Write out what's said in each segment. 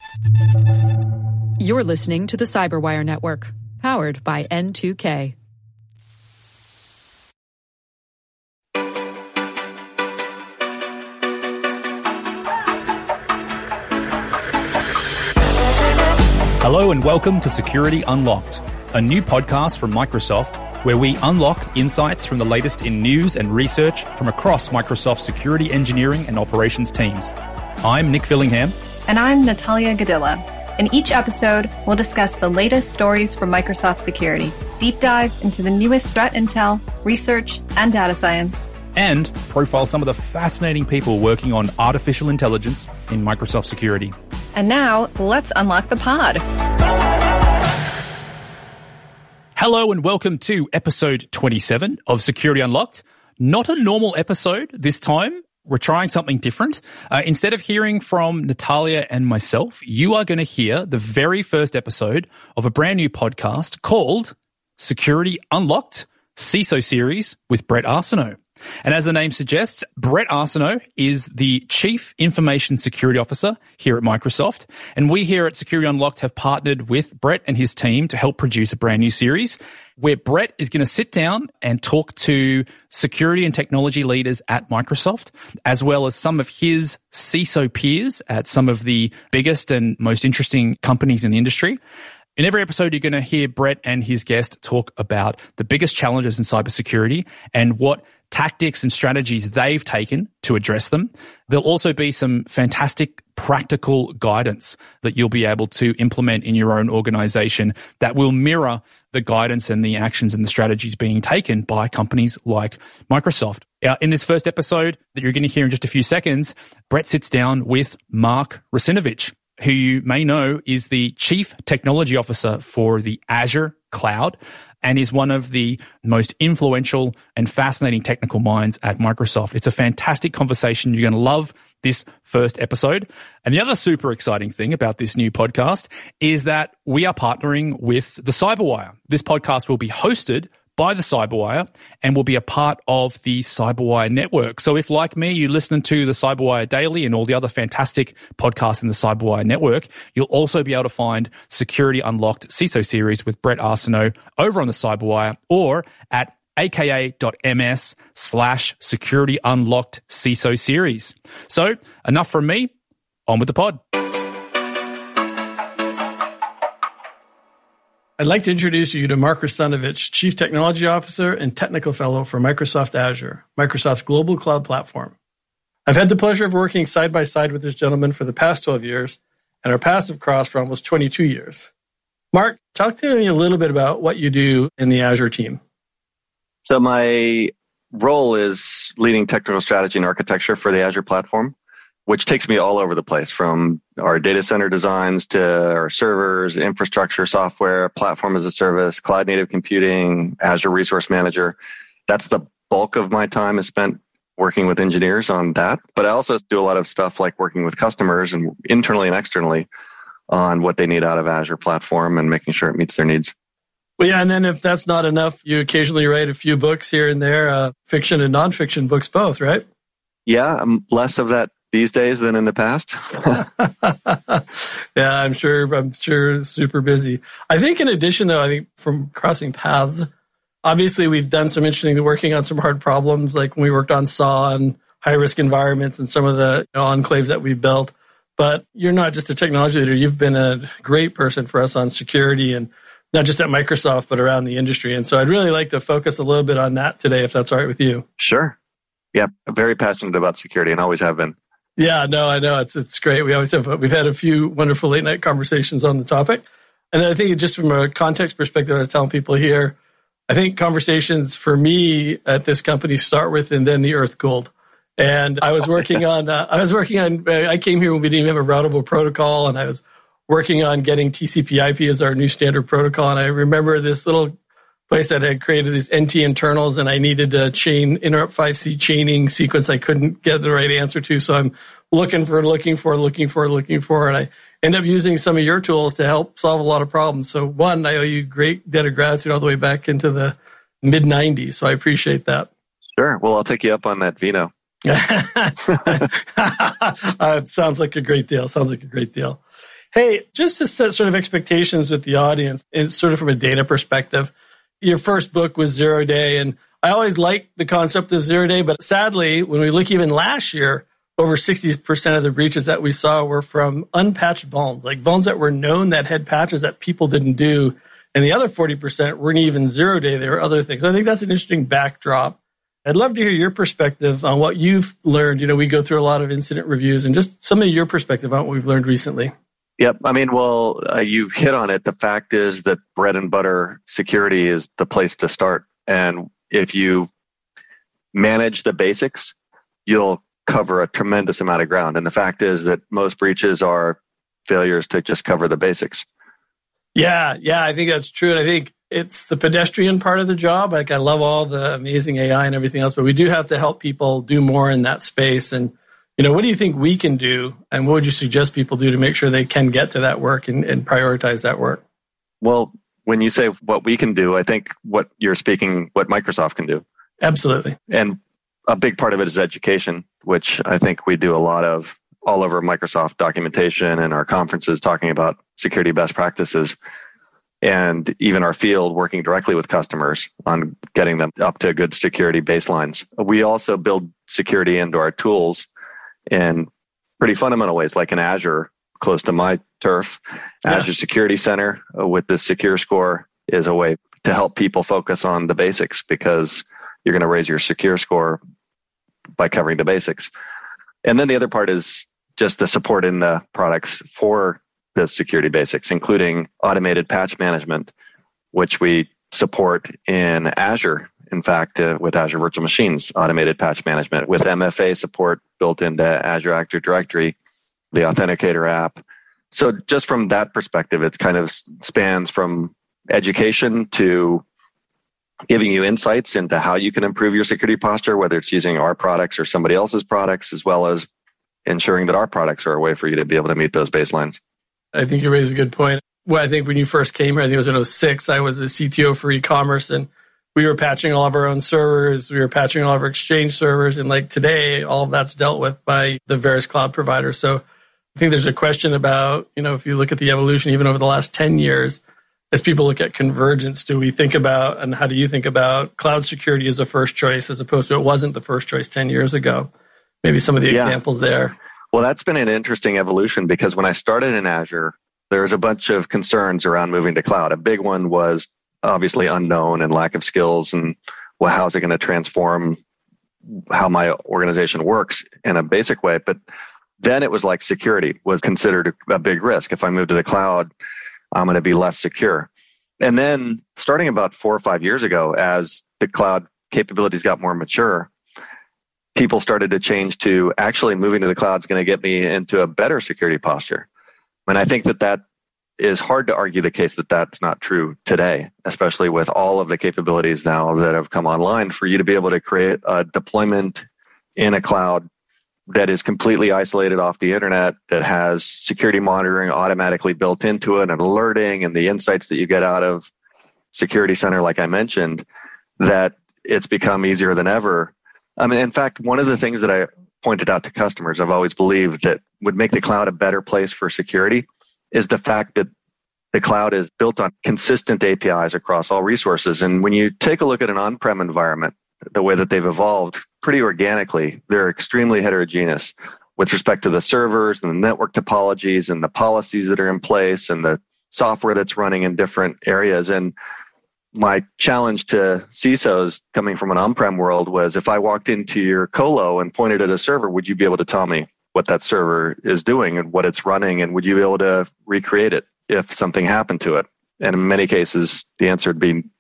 You're listening to the Cyberwire Network, powered by N2K. Hello and welcome to Security Unlocked, a new podcast from Microsoft where we unlock insights from the latest in news and research from across Microsoft's security engineering and operations teams. I'm Nick Fillingham. And I'm Natalia Gadilla. In each episode, we'll discuss the latest stories from Microsoft Security, deep dive into the newest threat intel, research, and data science, and profile some of the fascinating people working on artificial intelligence in Microsoft Security. And now, let's unlock the pod. Hello and welcome to episode 27 of Security Unlocked. Not a normal episode this time. We're trying something different. Instead of hearing from Natalia and myself, you are going to hear the very first episode of a brand new podcast called Security Unlocked CISO Series with Brett Arsenault. And as the name suggests, Brett Arsenault is the Chief Information Security Officer here at Microsoft. And we here at Security Unlocked have partnered with Brett and his team to help produce a brand new series where Brett is going to sit down and talk to security and technology leaders at Microsoft, as well as some of his CISO peers at some of the biggest and most interesting companies in the industry. In every episode, you're going to hear Brett and his guest talk about the biggest challenges in cybersecurity and what tactics and strategies they've taken to address them. There'll also be some fantastic practical guidance that you'll be able to implement in your own organization that will mirror the guidance and the actions and the strategies being taken by companies like Microsoft. In this first episode that you're going to hear in just a few seconds, Brett sits down with Mark Russinovich, who you may know is the Chief Technology Officer for the Azure Cloud and is one of the most influential and fascinating technical minds at Microsoft. It's a fantastic conversation. You're going to love this first episode. And the other super exciting thing about this new podcast is that we are partnering with the Cyberwire. This podcast will be hosted by the Cyberwire and will be a part of the Cyberwire network. So if, like me, you listen to the Cyberwire Daily and all the other fantastic podcasts in the Cyberwire network, you'll also be able to find Security Unlocked CISO Series with Brett Arsenault over on the Cyberwire or at aka.ms/Security Unlocked CISO Series. So enough from me, on with the pod. I'd like to introduce you to Mark Russinovich, Chief Technology Officer and Technical Fellow for Microsoft Azure, Microsoft's global cloud platform. I've had the pleasure of working side by side with this gentleman for the past 12 years, and our paths have crossed for almost 22 years. Mark, talk to me a little bit about what you do in the Azure team. So my role is leading technical strategy and architecture for the Azure platform, which takes me all over the place, from our data center designs to our servers, infrastructure, software, platform as a service, cloud native computing, Azure Resource Manager. That's the bulk of my time is spent working with engineers on that. But I also do a lot of stuff like working with customers and internally and externally on what they need out of Azure platform and making sure it meets their needs. Well, yeah, and then if that's not enough, you occasionally write a few books here and there, fiction and nonfiction books both, right? Yeah, less of that these days than in the past. Yeah, I'm sure super busy. I think in addition, though, I think from crossing paths, obviously we've done some interesting working on some hard problems, like when we worked on SAW and high-risk environments and some of the enclaves that we built. But you're not just a technology leader. You've been a great person for us on security, and not just at Microsoft, but around the industry. And so I'd really like to focus a little bit on that today, if that's all right with you. Sure. Yeah, I'm very passionate about security and always have been. Yeah, no, I know. It's great. We've had a few wonderful late night conversations on the topic. And I think just from a context perspective, I was telling people here, I think conversations for me at this company start with and then the earth cooled. And I was working on, I came here when we didn't even have a routable protocol, and I was working on getting TCP/IP as our new standard protocol. And I remember this little place that had created these NT internals, and I needed to chain interrupt 5C chaining sequence I couldn't get the right answer to. So I'm looking for, and I end up using some of your tools to help solve a lot of problems. So one, I owe you great debt of gratitude all the way back into the mid 90s. So I appreciate that. Sure. Well, I'll take you up on that Vino. It sounds like a great deal. Hey, just to set sort of expectations with the audience, and sort of from a data perspective, your first book was 0 Day, and I always liked the concept of 0 Day, but sadly, when we look even last year, over 60% of the breaches that we saw were from unpatched vulns, like vulns that were known that had patches that people didn't do. And the other 40% weren't even 0 Day. There were other things. So I think that's an interesting backdrop. I'd love to hear your perspective on what you've learned. We go through a lot of incident reviews and just some of your perspective on what we've learned recently. Yep. I mean, well, you hit on it. The fact is that bread and butter security is the place to start. And if you manage the basics, you'll cover a tremendous amount of ground. And the fact is that most breaches are failures to just cover the basics. Yeah, I think that's true. And I think it's the pedestrian part of the job. Like, I love all the amazing AI and everything else, but we do have to help people do more in that space. And, what do you think we can do? And what would you suggest people do to make sure they can get to that work and prioritize that work? Well, when you say what we can do, I think what you're speaking, what Microsoft can do. Absolutely. And a big part of it is education, which I think we do a lot of all over Microsoft documentation and our conferences talking about security best practices, and even our field working directly with customers on getting them up to good security baselines. We also build security into our tools in pretty fundamental ways, like in Azure, close to my turf. Yeah. Azure Security Center with the Secure Score is a way to help people focus on the basics, because you're going to raise your secure score by covering the basics. And then the other part is just the support in the products for the security basics, including automated patch management, which we support in Azure. In fact, with Azure Virtual Machines, automated patch management with MFA support built into Azure Active Directory, the Authenticator app. So just from that perspective, it kind of spans from education to giving you insights into how you can improve your security posture, whether it's using our products or somebody else's products, as well as ensuring that our products are a way for you to be able to meet those baselines. I think you raise a good point. Well, I think when you first came here, I think it was in 2006, I was a CTO for e-commerce, and we were patching all of our own servers. We were patching all of our Exchange servers. And like today, all of that's dealt with by the various cloud providers. So I think there's a question about, if you look at the evolution, even over the last 10 years, as people look at convergence, do we think about, and how do you think about cloud security as a first choice as opposed to it wasn't the first choice 10 years ago? Maybe some of the examples there. Well, that's been an interesting evolution, because when I started in Azure, there was a bunch of concerns around moving to cloud. A big one was obviously unknown and lack of skills, and well, how's it going to transform how my organization works in a basic way? But then it was like security was considered a big risk. If I move to the cloud, I'm going to be less secure. And then starting about 4 or 5 years ago, as the cloud capabilities got more mature, people started to change to actually moving to the cloud is going to get me into a better security posture. And I think that is hard to argue the case that that's not true today, especially with all of the capabilities now that have come online for you to be able to create a deployment in a cloud that is completely isolated off the internet, that has security monitoring automatically built into it and alerting and the insights that you get out of Security Center, like I mentioned, that it's become easier than ever. I mean, in fact, one of the things that I pointed out to customers, I've always believed that would make the cloud a better place for security, is the fact that the cloud is built on consistent APIs across all resources. And when you take a look at an on-prem environment, the way that they've evolved pretty organically, they're extremely heterogeneous with respect to the servers and the network topologies and the policies that are in place and the software that's running in different areas. And my challenge to CISOs coming from an on-prem world was, if I walked into your colo and pointed at a server, would you be able to tell me what that server is doing and what it's running? And would you be able to recreate it if something happened to it? And in many cases, the answer would be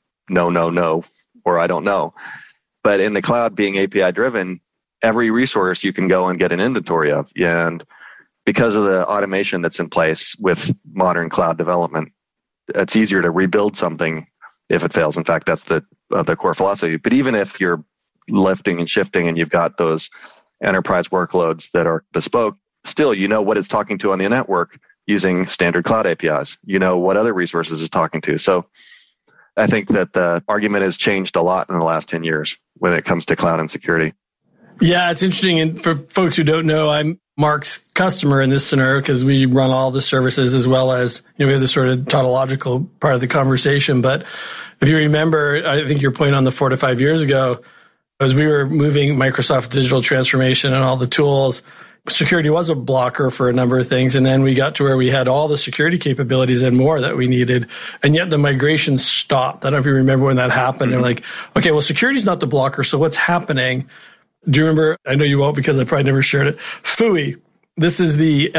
no, or I don't know. But in the cloud, being API driven, every resource you can go and get an inventory of. And because of the automation that's in place with modern cloud development, it's easier to rebuild something if it fails. In fact, that's the core philosophy. But even if you're lifting and shifting and you've got those enterprise workloads that are bespoke, still, you know what it's talking to on the network using standard cloud APIs. You know what other resources it's talking to. So I think that the argument has changed a lot in the last 10 years when it comes to cloud and security. Yeah, it's interesting. And for folks who don't know, I'm Mark's customer in this scenario, because we run all the services as well as, we have the sort of tautological part of the conversation. But if you remember, I think your point on the 4 to 5 years ago, as we were moving Microsoft's digital transformation and all the tools, security was a blocker for a number of things. And then we got to where we had all the security capabilities and more that we needed. And yet the migration stopped. I don't know if you remember when that happened. They're like, okay, well, security is not the blocker. So what's happening? Do you remember? I know you won't because I probably never shared it. FUE. This is the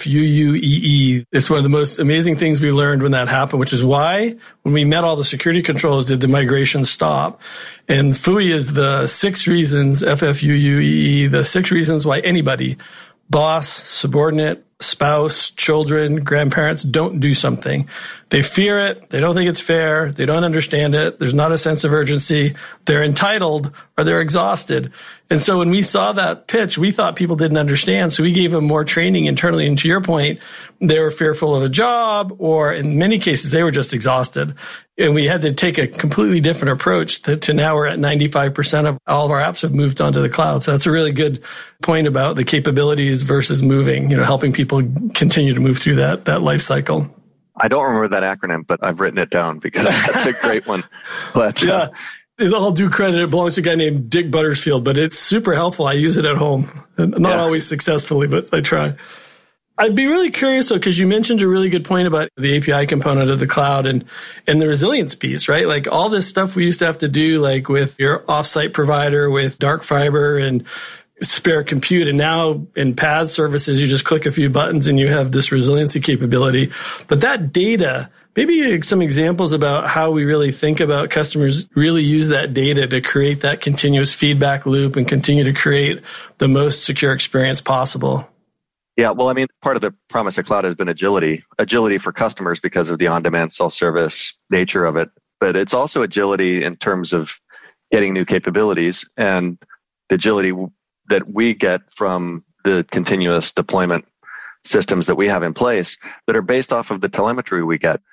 FFUUEE. It's one of the most amazing things we learned when that happened, which is why when we met all the security controls, did the migration stop. And FUE is the 6 reasons, FFUUEE, the 6 reasons why anybody, boss, subordinate, spouse, children, grandparents, don't do something. They fear it. They don't think it's fair. They don't understand it. There's not a sense of urgency. They're entitled or they're exhausted. And so when we saw that pitch, we thought people didn't understand. So we gave them more training internally. And to your point, they were fearful of a job, or in many cases, they were just exhausted. And we had to take a completely different approach to now we're at 95% of all of our apps have moved onto the cloud. So that's a really good point about the capabilities versus moving, helping people continue to move through that life cycle. I don't remember that acronym, but I've written it down because that's a great one. But yeah. With all due credit, it belongs to a guy named Dick Buttersfield, but it's super helpful. I use it at home. Not always successfully, but I try. I'd be really curious, though, because you mentioned a really good point about the API component of the cloud and the resilience piece, right? Like all this stuff we used to have to do, like with your offsite provider, with dark fiber and spare compute. And now in PaaS services, you just click a few buttons and you have this resiliency capability. But that data, maybe some examples about how we really think about customers really use that data to create that continuous feedback loop and continue to create the most secure experience possible. Yeah, well, part of the promise of cloud has been agility for customers because of the on-demand self-service nature of it. But it's also agility in terms of getting new capabilities and the agility that we get from the continuous deployment systems that we have in place that are based off of the telemetry we get.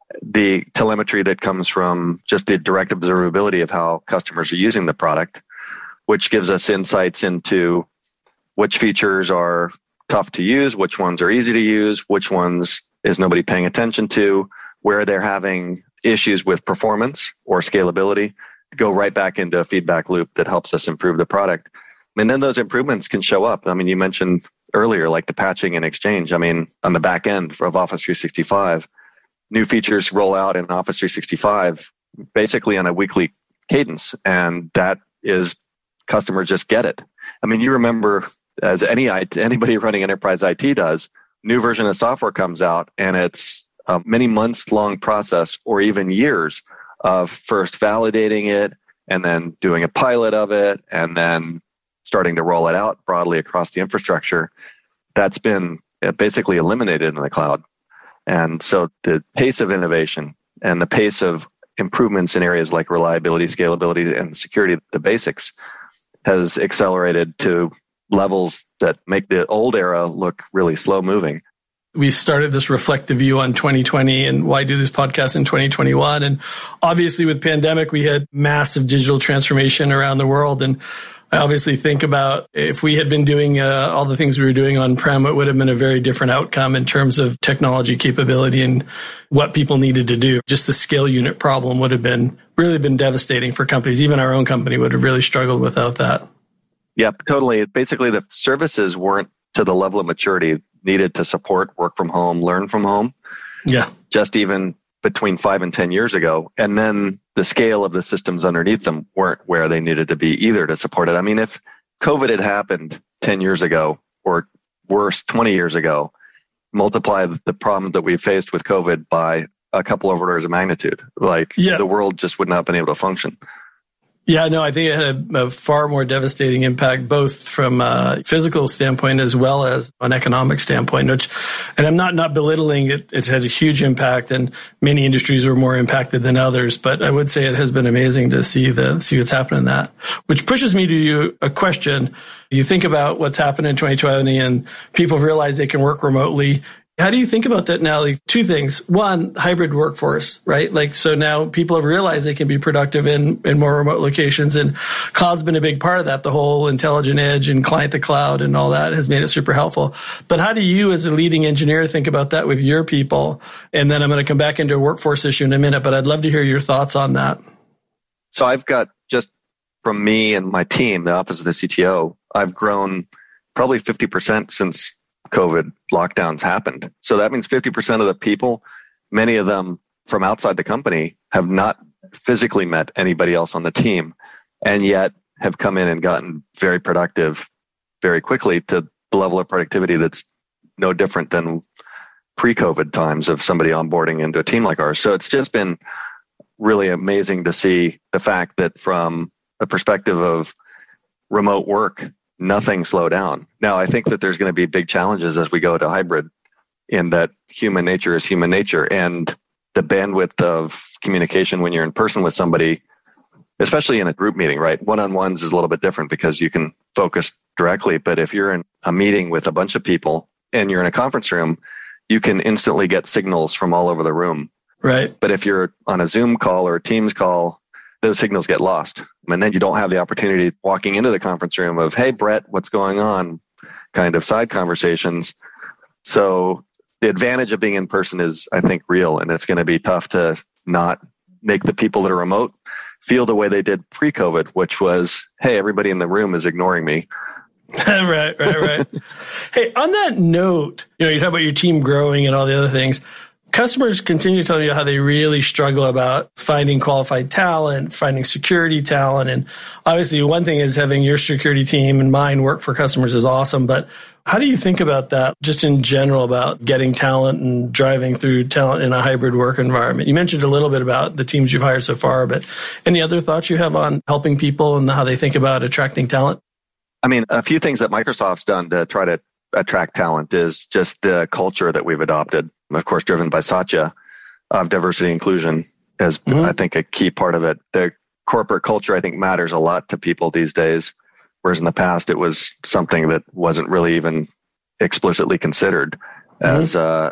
The telemetry that comes from just the direct observability of how customers are using the product, which gives us insights into which features are tough to use, which ones are easy to use, which ones is nobody paying attention to, where they're having issues with performance or scalability, go right back into a feedback loop that helps us improve the product. And then those improvements can show up. You mentioned earlier, like the patching and Exchange. On the back end of Office 365, new features roll out in Office 365 basically on a weekly cadence. And that is customers just get it. You remember, as anybody running enterprise IT does, new version of software comes out and it's a many months long process or even years of first validating it and then doing a pilot of it and then starting to roll it out broadly across the infrastructure. That's been basically eliminated in the cloud. And so the pace of innovation and the pace of improvements in areas like reliability, scalability, and security, the basics, has accelerated to levels that make the old era look really slow moving. We started this reflective view on 2020 and why do this podcast in 2021. And obviously with pandemic, we had massive digital transformation around the world. And I obviously think about if we had been doing all the things we were doing on-prem, it would have been a very different outcome in terms of technology capability and what people needed to do. Just the scale unit problem would have really been devastating for companies. Even our own company would have really struggled without that. Yeah, totally. Basically, the services weren't to the level of maturity needed to support work from home, learn from home. Yeah. Just even between 5 and 10 years ago. And then the scale of the systems underneath them weren't where they needed to be either to support it. If COVID had happened 10 years ago, or worse, 20 years ago, multiply the problem that we faced with COVID by a couple of orders of magnitude. The world just would not have been able to function. Yeah, no, I think it had a far more devastating impact, both from a physical standpoint as well as an economic standpoint, and I'm not belittling it. It's had a huge impact and many industries were more impacted than others, but I would say it has been amazing to see what's happened in that, which pushes me to a question. You think about what's happened in 2020 and people realize they can work remotely. How do you think about that now? Like, two things. One, hybrid workforce, right? Like, so now people have realized they can be productive in more remote locations, and cloud's been a big part of that. The whole intelligent edge and client to cloud and all that has made it super helpful. But how do you as a leading engineer think about that with your people? And then I'm going to come back into a workforce issue in a minute, but I'd love to hear your thoughts on that. So I've got, just from me and my team, the office of the CTO, I've grown probably 50% since COVID lockdowns happened. So that means 50% of the people, many of them from outside the company, have not physically met anybody else on the team, and yet have come in and gotten very productive very quickly to the level of productivity that's no different than pre-COVID times of somebody onboarding into a team like ours. So it's just been really amazing to see the fact that from a perspective of remote work, nothing slow down. Now, I think that there's going to be big challenges as we go to hybrid, in that human nature is human nature, and the bandwidth of communication when you're in person with somebody, especially in a group meeting, right? One-on-ones is a little bit different because you can focus directly. But if you're in a meeting with a bunch of people and you're in a conference room, you can instantly get signals from all over the room. Right. But if you're on a Zoom call or a Teams call, those signals get lost. And then you don't have the opportunity walking into the conference room of, hey, Brett, what's going on? Kind of side conversations. So the advantage of being in person is, I think, real. And it's going to be tough to not make the people that are remote feel the way they did pre-COVID, which was, hey, everybody in the room is ignoring me. Right. Hey, on that note, you talk about your team growing and all the other things. Customers continue to tell you how they really struggle about finding qualified talent, finding security talent. And obviously, one thing is having your security team and mine work for customers is awesome. But how do you think about that just in general, about getting talent and driving through talent in a hybrid work environment? You mentioned a little bit about the teams you've hired so far, but any other thoughts you have on helping people and how they think about attracting talent? I mean, a few things that Microsoft's done to try to attract talent is just the culture that we've adopted, of course, driven by Satya, of diversity and inclusion as I think a key part of it. The corporate culture, I think, matters a lot to people these days, whereas in the past it was something that wasn't really even explicitly considered as a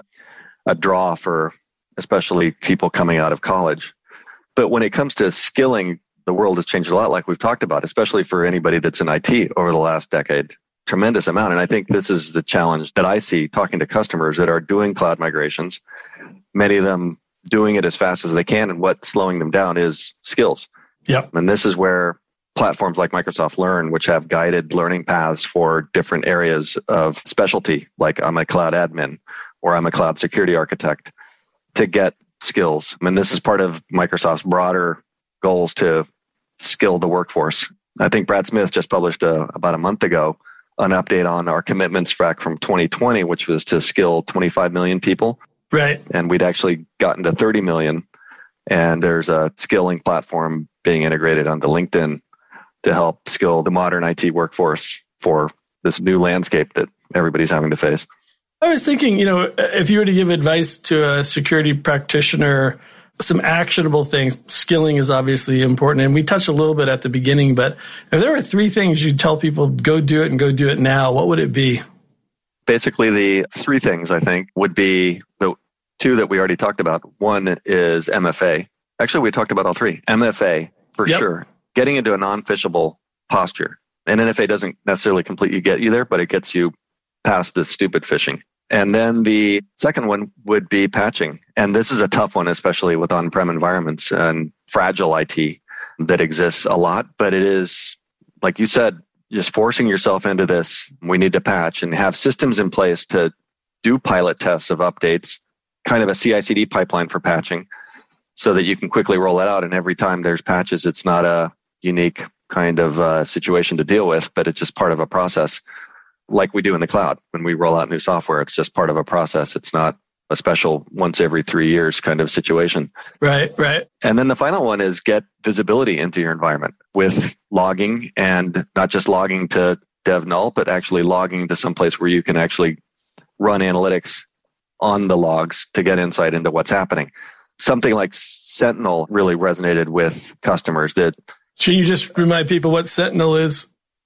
draw for especially people coming out of college. But when it comes to skilling, the world has changed a lot, like we've talked about, especially for anybody that's in IT over the last decade. Tremendous amount. And I think this is the challenge that I see talking to customers that are doing cloud migrations, many of them doing it as fast as they can. And what's slowing them down is skills. Yep. And this is where platforms like Microsoft Learn, which have guided learning paths for different areas of specialty, like I'm a cloud admin or I'm a cloud security architect, to get skills. I mean, this is part of Microsoft's broader goals to skill the workforce. I think Brad Smith just published about a month ago an update on our commitments back from 2020, which was to skill 25 million people. Right. And we'd actually gotten to 30 million. And there's a skilling platform being integrated onto LinkedIn to help skill the modern IT workforce for this new landscape that everybody's having to face. I was thinking, if you were to give advice to a security practitioner, some actionable things, skilling is obviously important. And we touched a little bit at the beginning, but if there were three things you'd tell people, go do it and go do it now, what would it be? Basically, the three things I think would be the two that we already talked about. One is MFA. Actually, we talked about all three. MFA, for sure. Getting into a non-phishable posture. And NFA doesn't necessarily completely get you there, but it gets you past the stupid phishing. And then the second one would be patching. And this is a tough one, especially with on-prem environments and fragile IT that exists a lot. But it is, like you said, just forcing yourself into this. We need to patch and have systems in place to do pilot tests of updates, kind of a CI/CD pipeline for patching, so that you can quickly roll it out. And every time there's patches, it's not a unique kind of situation to deal with, but it's just part of a process. Like we do in the cloud. When we roll out new software, it's just part of a process. It's not a special once every 3 years kind of situation. Right. And then the final one is get visibility into your environment with logging, and not just logging to DevNull, but actually logging to some place where you can actually run analytics on the logs to get insight into what's happening. Something like Sentinel really resonated with customers. That Can you just remind people what Sentinel is?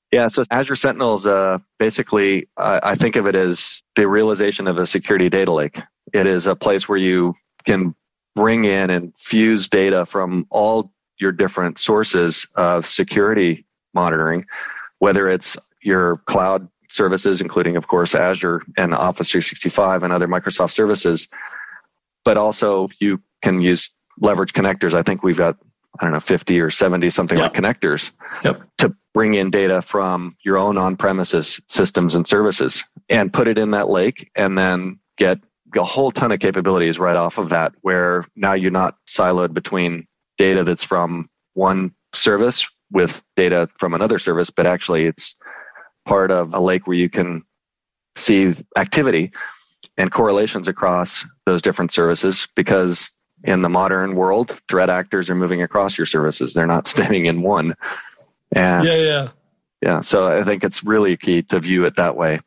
Yeah, so Azure Sentinel is basically, I think of it as the realization of a security data lake. It is a place where you can bring in and fuse data from all your different sources of security monitoring, whether it's your cloud services, including, of course, Azure and Office 365 and other Microsoft services, but also you can leverage connectors. I think we've got, 50 or 70 something like connectors to bring in data from your own on-premises systems and services and put it in that lake, and then get a whole ton of capabilities right off of that, where now you're not siloed between data that's from one service with data from another service, but actually it's part of a lake where you can see activity and correlations across those different services, because in the modern world, threat actors are moving across your services. They're not staying in one. And yeah. So I think it's really key to view it that way.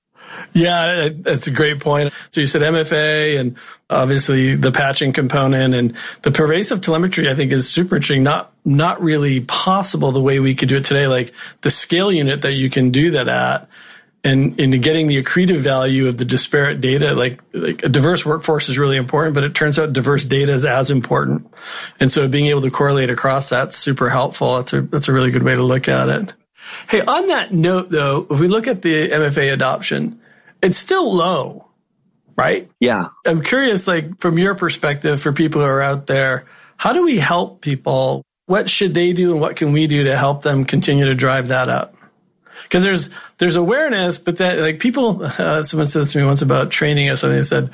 Yeah, that's a great point. So you said MFA and obviously the patching component and the pervasive telemetry, I think, is super interesting. Not really possible the way we could do it today, like the scale unit that you can do that at, and into getting the accretive value of the disparate data. Like a diverse workforce is really important, but it turns out diverse data is as important. And so being able to correlate across that's super helpful. That's a really good way to look at it. Hey, on that note, though, if we look at the MFA adoption, it's still low, right? Yeah. I'm curious, like, from your perspective, for people who are out there, how do we help people? What should they do and what can we do to help them continue to drive that up? Because there's awareness, but that, like, people, someone said this to me once about training or something. They said,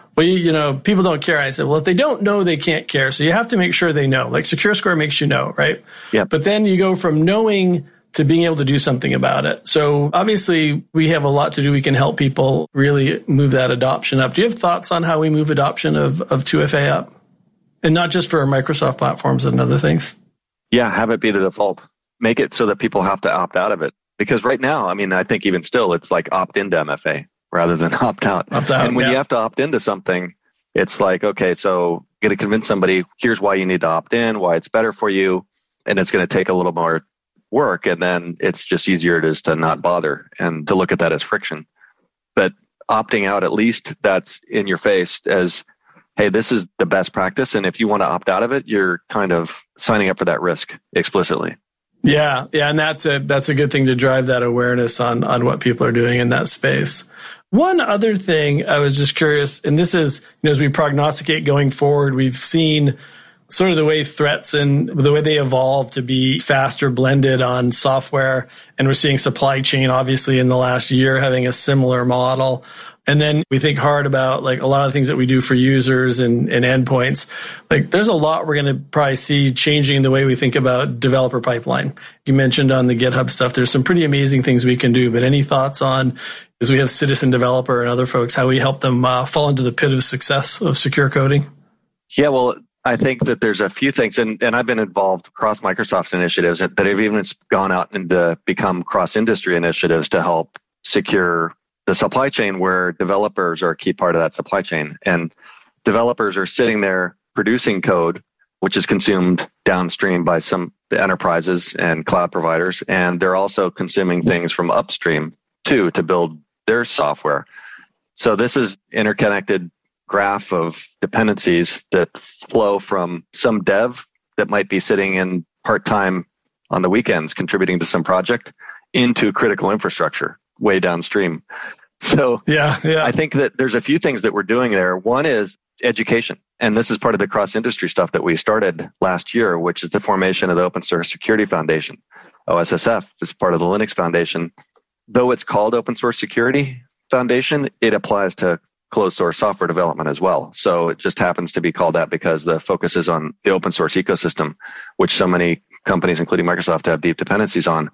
well, people don't care. I said, well, if they don't know, they can't care. So you have to make sure they know. Like SecureScore makes you know, right? Yeah. But then you go from knowing to being able to do something about it. So obviously we have a lot to do. We can help people really move that adoption up. Do you have thoughts on how we move adoption of 2FA up? And not just for Microsoft platforms and other things. Yeah, have it be the default. Make it so that people have to opt out of it. Because right now, I think even still, it's like opt into MFA rather than opt out. And when you have to opt into something, it's like, okay, so you got to convince somebody, here's why you need to opt in, why it's better for you. And it's going to take a little more work. And then it's just easier just to not bother and to look at that as friction. But opting out, at least that's in your face as, hey, this is the best practice. And if you want to opt out of it, you're kind of signing up for that risk explicitly. Yeah. And that's a good thing to drive that awareness on what people are doing in that space. One other thing I was just curious, and this is, as we prognosticate going forward, we've seen sort of the way threats and the way they evolve to be faster blended on software. And we're seeing supply chain, obviously, in the last year having a similar model. And then we think hard about, like, a lot of the things that we do for users and endpoints. Like, there's a lot we're going to probably see changing the way we think about developer pipeline. You mentioned on the GitHub stuff, there's some pretty amazing things we can do. But any thoughts on, as we have Citizen Developer and other folks, how we help them fall into the pit of success of secure coding? Yeah, well, I think that there's a few things, and I've been involved across Microsoft's initiatives that have even gone out and become cross-industry initiatives to help secure the supply chain, where developers are a key part of that supply chain. And developers are sitting there producing code, which is consumed downstream by the enterprises and cloud providers. And they're also consuming things from upstream too to build their software. So this is interconnected graph of dependencies that flow from some dev that might be sitting in part-time on the weekends contributing to some project into critical infrastructure way downstream. So yeah. I think that there's a few things that we're doing there. One is education. And this is part of the cross-industry stuff that we started last year, which is the formation of the Open Source Security Foundation. OSSF is part of the Linux Foundation. Though it's called Open Source Security Foundation, it applies to closed source software development as well. So it just happens to be called that because the focus is on the open source ecosystem, which so many companies, including Microsoft, have deep dependencies on.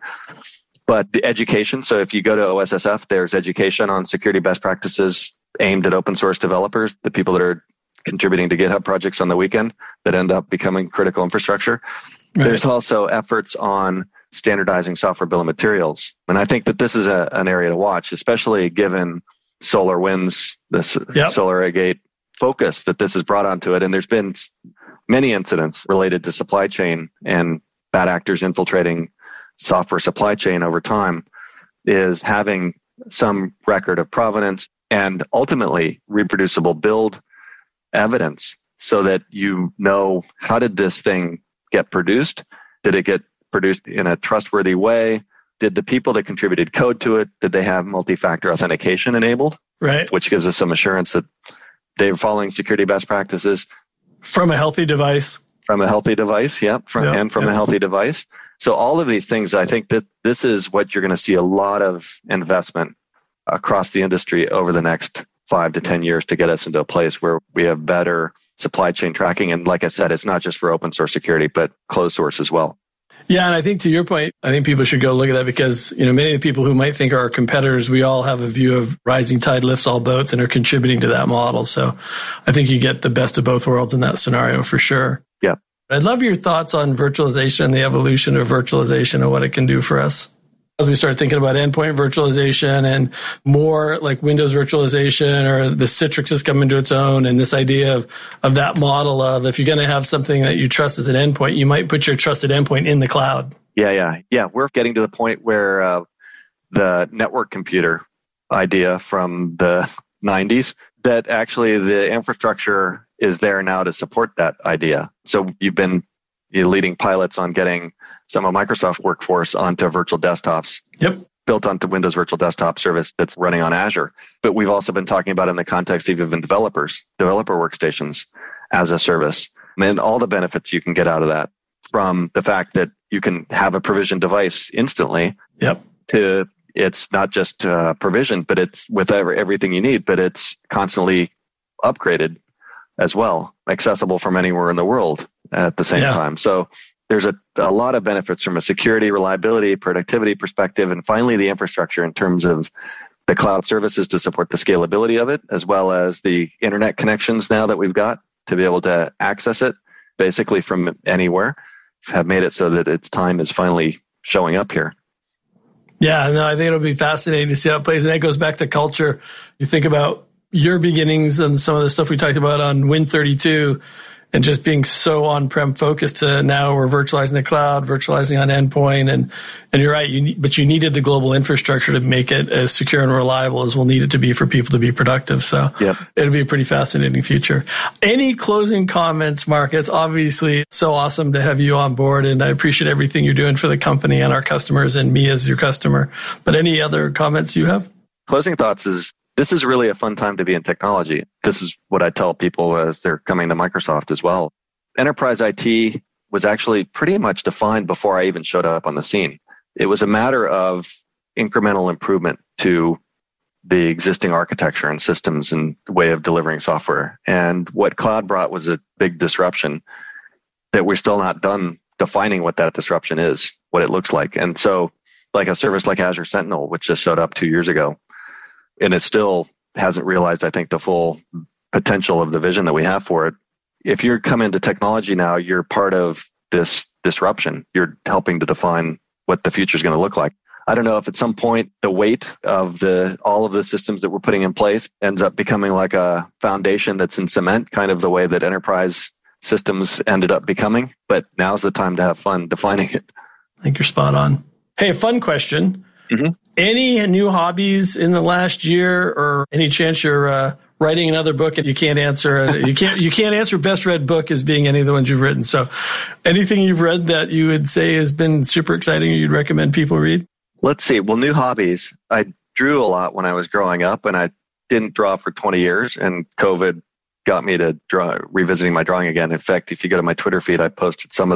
But the education, so if you go to OSSF, there's education on security best practices aimed at open source developers, the people that are contributing to GitHub projects on the weekend that end up becoming critical infrastructure. Right. There's also efforts on standardizing software bill of materials. And I think that this is an area to watch, especially given SolarWinds, this SolarAgate focus that this has brought onto it. And there's been many incidents related to supply chain and bad actors infiltrating software supply chain over time is having some record of provenance and ultimately reproducible build evidence so that you know, how did this thing get produced? Did it get produced in a trustworthy way? Did the people that contributed code to it, did they have multi-factor authentication enabled? Right. Which gives us some assurance that they're following security best practices. From a healthy device. From a healthy device, a healthy device. So all of these things, I think that this is what you're going to see a lot of investment across the industry over the next 5 to 10 years to get us into a place where we have better supply chain tracking. And like I said, it's not just for open source security, but closed source as well. Yeah, and I think to your point, I think people should go look at that because, many of the people who might think are our competitors, we all have a view of rising tide lifts all boats and are contributing to that model. So I think you get the best of both worlds in that scenario for sure. Yeah. I'd love your thoughts on virtualization and the evolution of virtualization and what it can do for us. As we start thinking about endpoint virtualization and more like Windows virtualization, or the Citrix has come into its own, and this idea of that model of if you're going to have something that you trust as an endpoint, you might put your trusted endpoint in the cloud. Yeah. We're getting to the point where the network computer idea from the 90s, that actually the infrastructure is there now to support that idea. So you've been leading pilots on getting some of Microsoft workforce onto virtual desktops. Yep. Built onto Windows Virtual Desktop Service that's running on Azure. But we've also been talking about in the context of even developer workstations as a service, and all the benefits you can get out of that, from the fact that you can have a provisioned device instantly. Yep. To it's not just provisioned, but it's with everything you need, but it's constantly upgraded as well, accessible from anywhere in the world at the same time. So there's a lot of benefits from a security, reliability, productivity perspective, and finally the infrastructure in terms of the cloud services to support the scalability of it, as well as the internet connections now that we've got to be able to access it basically from anywhere, have made it so that its time is finally showing up here. Yeah, no, I think it'll be fascinating to see how it plays. And that goes back to culture. You think about your beginnings and some of the stuff we talked about on Win32 and just being so on-prem focused to now we're virtualizing the cloud, virtualizing on endpoint. And you're right, but you needed the global infrastructure to make it as secure and reliable as we'll need it to be for people to be productive. So It'll be a pretty fascinating future. Any closing comments, Mark? It's obviously so awesome to have you on board, and I appreciate everything you're doing for the company and our customers and me as your customer. But any other comments you have? Closing thoughts is, this is really a fun time to be in technology. This is what I tell people as they're coming to Microsoft as well. Enterprise IT was actually pretty much defined before I even showed up on the scene. It was a matter of incremental improvement to the existing architecture and systems and way of delivering software. And what cloud brought was a big disruption that we're still not done defining what that disruption is, what it looks like. And so like a service like Azure Sentinel, which just showed up 2 years ago, and it still hasn't realized, I think, the full potential of the vision that we have for it. If you're coming to technology now, you're part of this disruption. You're helping to define what the future is going to look like. I don't know if at some point the weight of all of the systems that we're putting in place ends up becoming like a foundation that's in cement, kind of the way that enterprise systems ended up becoming. But now's the time to have fun defining it. I think you're spot on. Hey, a fun question. Mm-hmm. Any new hobbies in the last year, or any chance you're writing another book and you can't answer? You can't answer best read book as being any of the ones you've written. So anything you've read that you would say has been super exciting or you'd recommend people read? Let's see. Well, new hobbies. I drew a lot when I was growing up, and I didn't draw for 20 years, and COVID got me to revisiting my drawing again. In fact, if you go to my Twitter feed, I posted some of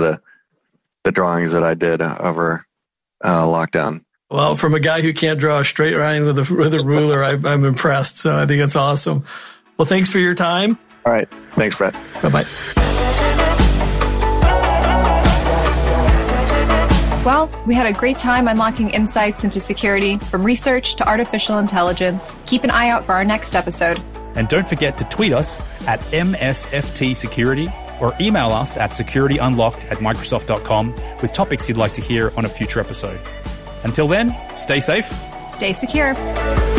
the drawings that I did over lockdown. Well, from a guy who can't draw a straight line with a ruler, I'm impressed. So I think it's awesome. Well, thanks for your time. All right. Thanks, Brett. Bye-bye. Well, we had a great time unlocking insights into security, from research to artificial intelligence. Keep an eye out for our next episode. And don't forget to tweet us at MSFTsecurity or email us at securityunlocked@microsoft.com with topics you'd like to hear on a future episode. Until then, stay safe. Stay secure.